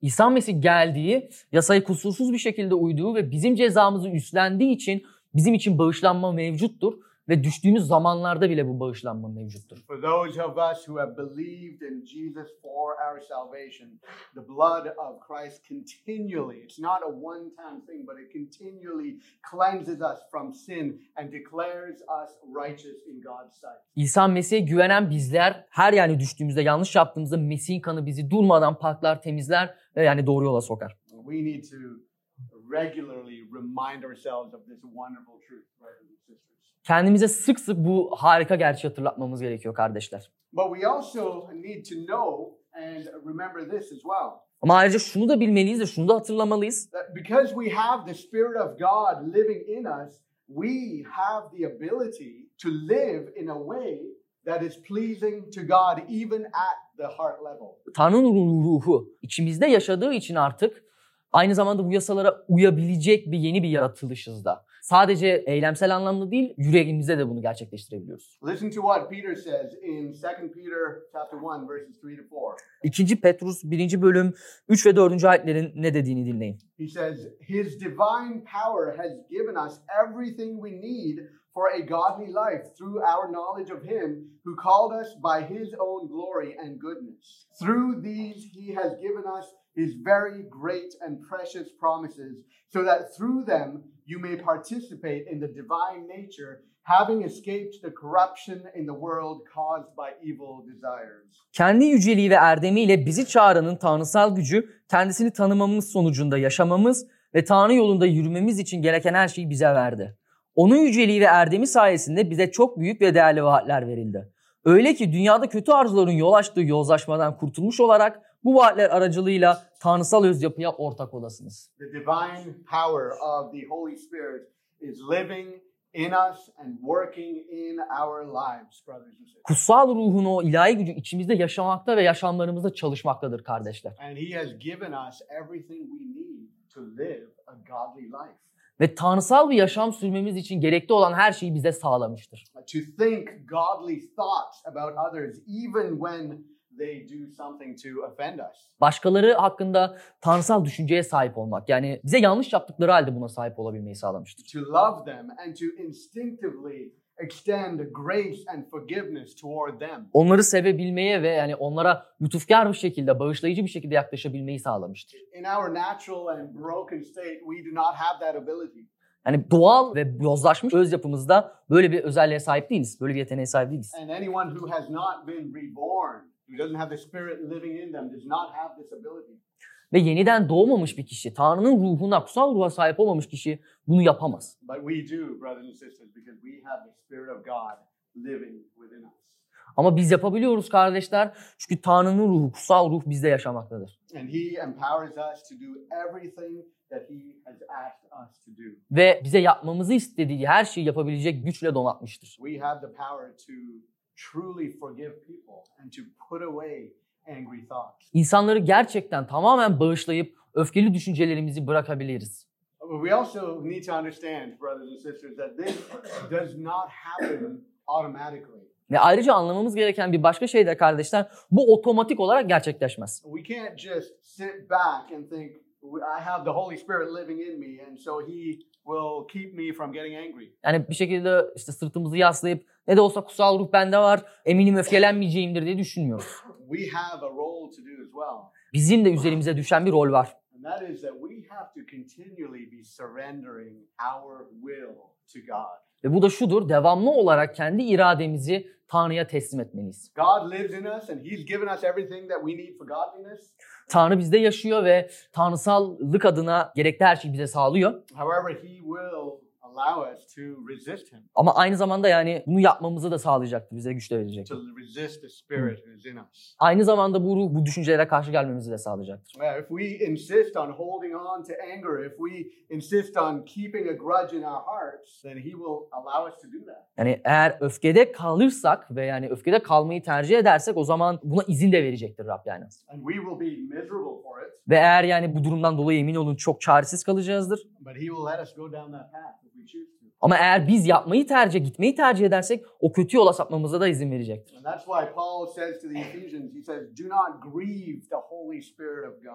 İsa Mesih geldiği, yasayı kusursuz bir şekilde uyduğu ve bizim cezamızı üstlendiği için bizim için bağışlanma mevcuttur. Ve düştüğümüz zamanlarda bile bu bağışlanma mevcuttur. For those of us who have believed in Jesus for our salvation, the blood of Christ continually, it's not a one-time thing, but it continually cleanses us from sin and declares us righteous in God's sight. İsa Mesih'e güvenen bizler her yani düştüğümüzde, yanlış yaptığımızda Mesih'in kanı bizi durmadan paklar, temizler ve yani doğru yola sokar. We need to regularly remind ourselves of this wonderful truth, brothers and sisters. Kendimize sık sık bu harika gerçeği hatırlatmamız gerekiyor kardeşler. But we also need to know and remember this as well. Ama ayrıca şunu da bilmeliyiz ve şunu da hatırlamalıyız. That because we have the Spirit of God living in us, we have the ability to live in a way that is pleasing to God even at the heart level. Tanrı'nın ruhu içimizde yaşadığı için artık aynı zamanda bu yasalara uyabilecek bir yeni bir yaratılışız da. Sadece eylemsel anlamda değil, yüreğimizde de bunu gerçekleştirebiliyoruz. Listen to what Peter says in Second Peter chapter one verses three to four. İkinci Petrus birinci bölüm üç ve dördüncü ayetlerin ne dediğini dinleyin. He says, "His divine power has given us everything we need for a godly life through our knowledge of him who called us by his own glory and goodness. Through these he has given us his very great and precious promises, so that through them you may participate in the divine nature, having escaped the corruption in the world caused by evil desires." Kendi yüceliği ve erdemiyle bizi çağıranın tanrısal gücü, kendisini tanımamız sonucunda yaşamamız ve Tanrı yolunda yürümemiz için gereken her şeyi bize verdi. Onun yüceliği ve erdemi sayesinde bize çok büyük ve değerli vaatler verildi. Öyle ki dünyada kötü arzuların yol açtığı yozlaşmadan kurtulmuş olarak bu vaatler aracılığıyla tanrısal öz yapıya ortak olasınız. The divine power of the Holy Spirit is living in us and working in our lives, brothers and sisters. Kutsal ruhun o ilahi gücü içimizde yaşamakta ve yaşamlarımızda çalışmaktadır kardeşler. And he has given us everything we need to live a godly life. Ve tanrısal bir yaşam sürmemiz için gerekli olan her şeyi bize sağlamıştır. To think godly thoughts about others even when they do something to offend us. Başkaları hakkında tanrısal düşünceye sahip olmak, yani bize yanlış yaptıkları halde buna sahip olabilmeyi sağlamıştır. To love them and to instinctively extend grace and forgiveness toward them. Onları sevebilmeye ve yani onlara lütufkar bir şekilde, bağışlayıcı bir şekilde yaklaşabilmeyi sağlamıştır. In our natural and broken state, we do not have that ability. Yani doğal ve yozlaşmış öz yapımızda böyle bir özelliğe sahip değiliz. Böyle bir yeteneğe sahip değiliz. And anyone who has not been reborn, who doesn't have the Spirit living in them, does not have this ability. Ve yeniden doğmamış bir kişi, Tanrı'nın ruhuna, kutsal ruha sahip olmamış kişi bunu yapamaz. But we do, brothers and sisters, because we have the Spirit of God living within us. Ama biz yapabiliyoruz kardeşler. Çünkü Tanrı'nın ruhu, kutsal ruh bizde yaşamaktadır. And he empowers us to do everything that he has asked us to do. Ve bize yapmamızı istediği her şeyi yapabilecek güçle donatmıştır. We have the power to truly forgive people and to put away angry thoughts. İnsanları gerçekten tamamen bağışlayıp öfkeli düşüncelerimizi bırakabiliriz. But we also need to understand, brothers and sisters, that this does not happen automatically. Ve ayrıca anlamamız gereken bir başka şey de kardeşler, bu otomatik olarak gerçekleşmez. We can't just sit back and think, I have the Holy Spirit living in me and so he will keep me from getting angry. Yani bir şekilde işte sırtımızı yaslayıp ne de olsa kutsal ruh bende var, eminim öfkelenmeyeceğimdir diye düşünmüyoruz. We have a role to do as well. Bizim de üzerimize düşen bir rol var. And that is that we have to continually be surrendering our will to God. Ve bu da şudur, devamlı olarak kendi irademizi Tanrı'ya teslim etmeliyiz. God lives in us and he's given us everything that we need for godliness. Tanrı bizde yaşıyor ve tanrısallık adına gerekli her şeyi bize sağlıyor. However, he will allow us to resist him. Ama aynı zamanda yani bunu yapmamızı da sağlayacaktır, bize güç de verecektir. To resist the Spirit who is in us. Aynı zamanda bu ruh, bu düşüncelere karşı gelmemizi de sağlayacaktır. Well, if we insist on holding on to anger, if we insist on keeping a grudge in our hearts, then he will allow us to do that. Yani eğer öfkede kalırsak ve yani öfkede kalmayı tercih edersek o zaman buna izin de verecektir Rab yani. And we will be miserable for it. Ve eğer yani bu durumdan dolayı emin olun çok çaresiz kalacağızdır. But he will let us go down that path if we choose to. Ama eğer biz yapmayı tercih, gitmeyi tercih edersek o kötü yola sapmamıza da izin verecektir. And that's why Paul says to the Ephesians, he says, do not grieve the Holy Spirit of God.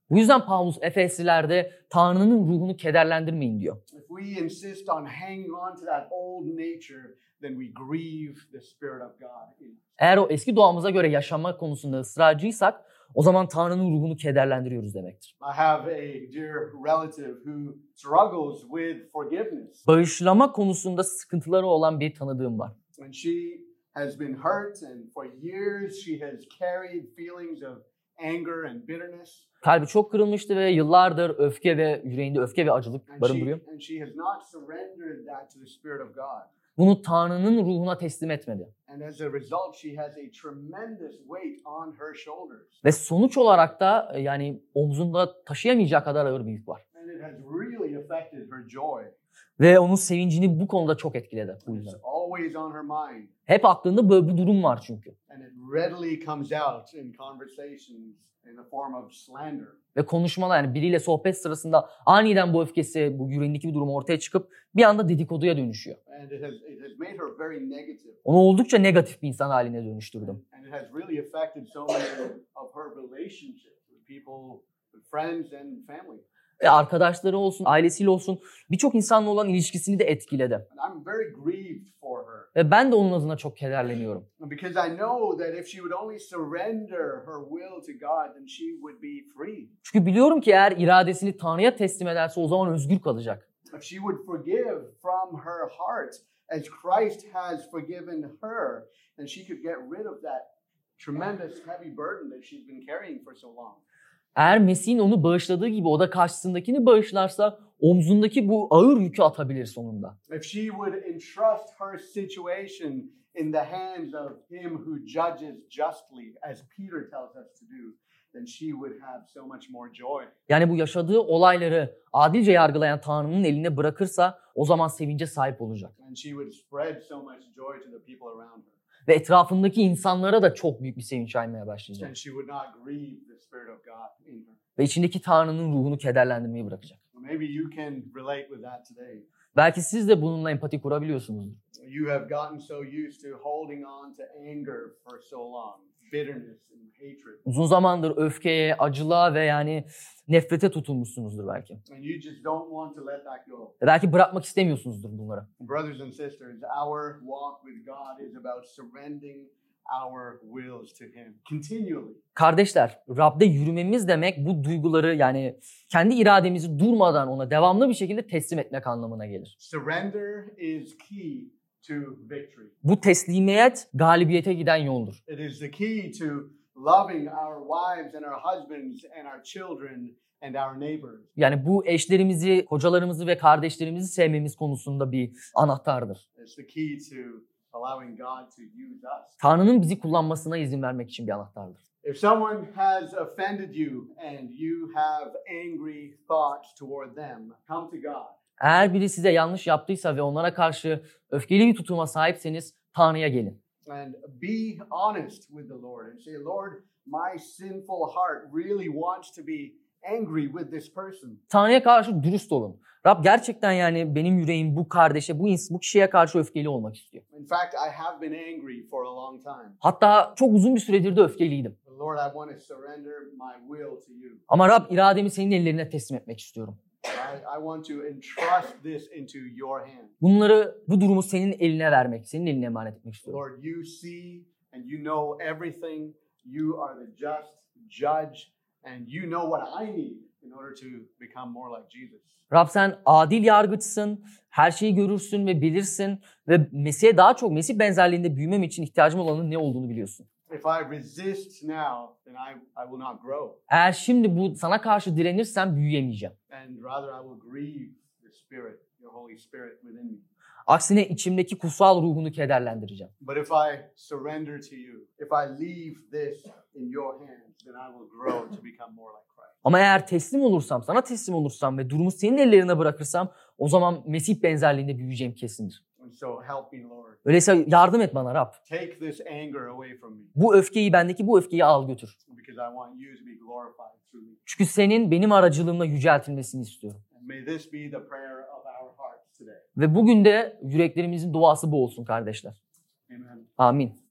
Bu yüzden Paulus Efeslilerde Tanrı'nın ruhunu kederlendirmeyin diyor. If we insist on hanging on to that old nature, then we grieve the Spirit of God in us. Eğer o eski doğamıza göre yaşama konusunda ısrarcıysak o zaman Tanrı'nın ruhunu kederlendiriyoruz demektir. I have a dear relative who struggles with forgiveness. Bağışlama konusunda sıkıntıları olan bir tanıdığım var. And she has been hurt, and for years she has carried feelings of anger and bitterness. Kalbi çok kırılmıştı ve yıllardır öfke ve yüreğinde öfke ve acılık And she, barındırıyor. and she has not surrendered that to the Spirit of God. Bunu Tanrı'nın ruhuna teslim etmedi. And as a result, she has a tremendous weight on her shoulders. Ve sonuç olarak da yani omzunda taşıyamayacağı kadar ağır bir yük var. And it has really affected her joy. Ve onun sevincini bu konuda çok etkiledi bu yüzden. It's always on her mind. Hep aklında böyle bir durum var çünkü. And it readily comes out in conversations in the form of slander. Ve konuşmalar yani biriyle sohbet sırasında aniden bu öfkesi, bu yüreğindeki bir durum ortaya çıkıp bir anda dedikoduya dönüşüyor. And it has, it has made her very negative. Onu oldukça negatif bir insan haline dönüştürdü. And it has really affected so many of her relationships with people, with friends and family. Ve arkadaşları olsun, ailesiyle olsun birçok insanla olan ilişkisini de etkiledi. And I'm very grieved for her. Ve ben de onun adına çok kederleniyorum. Because I know that if she would only surrender her will to God, then she would be free. Çünkü biliyorum ki eğer iradesini Tanrı'ya teslim ederse o zaman özgür kalacak. If she would forgive from her heart as Christ has forgiven her, then she could get rid of that tremendous heavy burden that she's been carrying for so long. Eğer Mesih'in onu bağışladığı gibi o da karşısındakini bağışlarsa omzundaki bu ağır yükü atabilir sonunda. If she would entrust her situation in the hands of him who judges justly, as Peter tells us to do, then she would have so much more joy. Yani bu yaşadığı olayları adilce yargılayan Tanrı'nın eline bırakırsa o zaman sevince sahip olacak. And she would spread so much joy to the people around her. Ve etrafındaki insanlara da çok büyük bir sevinç yaymaya başlayacak. And she would not grieve the Spirit of God in her. Ve içindeki Tanrı'nın ruhunu kederlendirmeyi bırakacak. Maybe you can relate with that today. Belki siz de bununla empati kurabiliyorsunuzdur. You have gotten so used to holding on to anger for so long, bitterness and hatred. Uzun zamandır öfkeye, acılığa ve yani nefrete tutulmuşsunuzdur belki. And you just don't want to let that go. Ve belki bırakmak istemiyorsunuzdur bunları. Brothers and sisters, our walk with God is about surrendering our wills to Him continually. Kardeşler, Rab'de yürümemiz demek bu duyguları yani kendi irademizi durmadan ona devamlı bir şekilde teslim etmek anlamına gelir. Surrender is key to victory. Bu teslimiyet galibiyete giden yoldur. It is the key to loving our wives and our husbands and our children and our neighbors. Yani bu eşlerimizi, kocalarımızı ve kardeşlerimizi sevmemiz konusunda bir anahtardır. It's the key to allowing God to use us. Tanrı'nın bizi kullanmasına izin vermek için bir anahtardır. If someone has offended you and you have angry thoughts toward them, come to God. Eğer biri size yanlış yaptıysa ve onlara karşı öfkeli bir tutuma sahipseniz Tanrı'ya gelin. And be honest with the Lord and say, Lord, my sinful heart really wants to be angry with this person. Tanrı'ya karşı dürüst olun. Rab gerçekten yani benim yüreğim bu kardeşe, bu ins- bu kişiye karşı öfkeli olmak istiyor. In fact, I have been angry for a long time. Hatta çok uzun bir süredir de öfkeliydim. But Lord, I want to surrender my will to you. Ama Rab irademi senin ellerine teslim etmek istiyorum. I, I want to entrust this into your hands. Bunları, bu durumu senin eline vermek, senin eline emanet etmek istiyorum. Lord, you see and you know everything. You are the just judge and you know what I need in order to become more like Jesus. Rab sen adil yargıçsın, her şeyi görürsün ve bilirsin ve Mesih'e daha çok Mesih benzerliğinde büyümem için ihtiyacım olanın ne olduğunu biliyorsun. If I resist now, then I, I will not grow. Eğer şimdi bu sana karşı direnirsem büyüyemeyeceğim. And rather I will grieve the Spirit, your Holy Spirit within me. Aksine içimdeki kutsal ruhunu kederlendireceğim. But if I surrender to you, if I leave this in your hands, then I will grow to become more like Christ. Ama eğer teslim olursam, sana teslim olursam ve durumu senin ellerine bırakırsam o zaman Mesih benzerliğinde büyüyeceğim kesindir. And so help me, Lord. Öyleyse yardım et bana Rab. Take this anger away from me Bu öfkeyi, bendeki bu öfkeyi al götür. because I want you to be glorified through me. Çünkü senin benim aracılığımla yüceltilmesini istiyorum. And may this be the prayer of our hearts today. Ve bugün de yüreklerimizin duası bu olsun kardeşler. Amen. Amin.